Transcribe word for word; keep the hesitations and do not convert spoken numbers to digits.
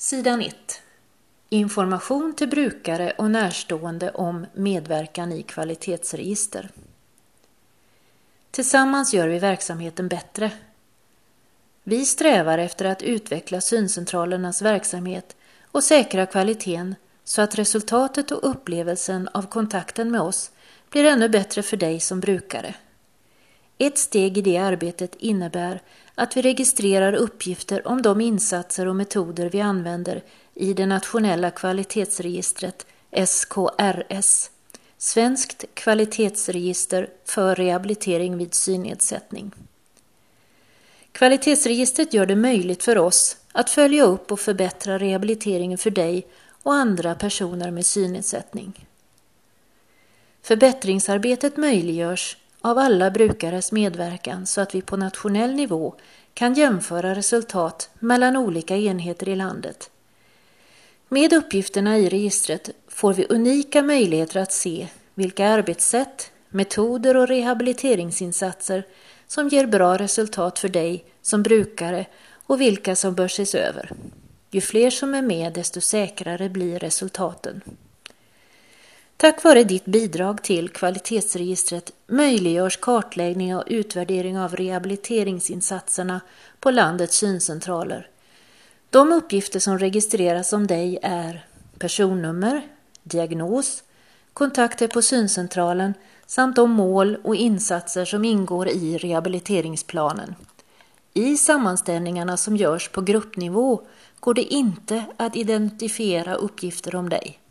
Sidan ett. Information till brukare och närstående om medverkan i kvalitetsregister. Tillsammans gör vi verksamheten bättre. Vi strävar efter att utveckla syncentralernas verksamhet och säkra kvaliteten så att resultatet och upplevelsen av kontakten med oss blir ännu bättre för dig som brukare. Ett steg i det arbetet innebär att vi registrerar uppgifter om de insatser och metoder vi använder i det nationella kvalitetsregistret S K R S, Svenskt kvalitetsregister för rehabilitering vid synnedsättning. Kvalitetsregistret gör det möjligt för oss att följa upp och förbättra rehabiliteringen för dig och andra personer med synnedsättning. Förbättringsarbetet möjliggörs av alla brukares medverkan så att vi på nationell nivå kan jämföra resultat mellan olika enheter i landet. Med uppgifterna i registret får vi unika möjligheter att se vilka arbetssätt, metoder och rehabiliteringsinsatser som ger bra resultat för dig som brukare och vilka som bör ses över. Ju fler som är med, desto säkrare blir resultaten. Tack vare ditt bidrag till kvalitetsregistret möjliggörs kartläggning och utvärdering av rehabiliteringsinsatserna på landets syncentraler. De uppgifter som registreras om dig är personnummer, diagnos, kontakter på syncentralen samt de mål och insatser som ingår i rehabiliteringsplanen. I sammanställningarna som görs på gruppnivå går det inte att identifiera uppgifter om dig.